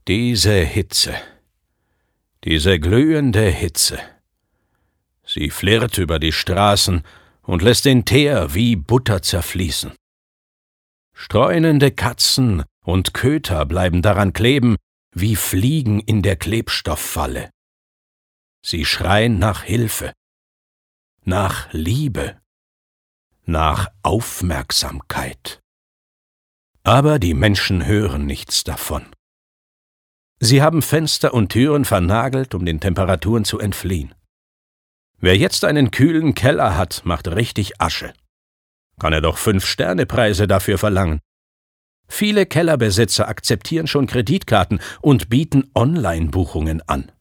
Diese Hitze, diese glühende Hitze. Sie flirrt über die Straßen und lässt den Teer wie Butter zerfließen. Streunende Katzen und Köter bleiben daran kleben, wie Fliegen in der Klebstofffalle. Sie schreien nach Hilfe, nach Liebe, nach Aufmerksamkeit. Aber die Menschen hören nichts davon. Sie haben Fenster und Türen vernagelt, um den Temperaturen zu entfliehen. Wer jetzt einen kühlen Keller hat, macht richtig Asche. Kann er doch 5-Sterne-Preise dafür verlangen. Viele Kellerbesitzer akzeptieren schon Kreditkarten und bieten Online-Buchungen an.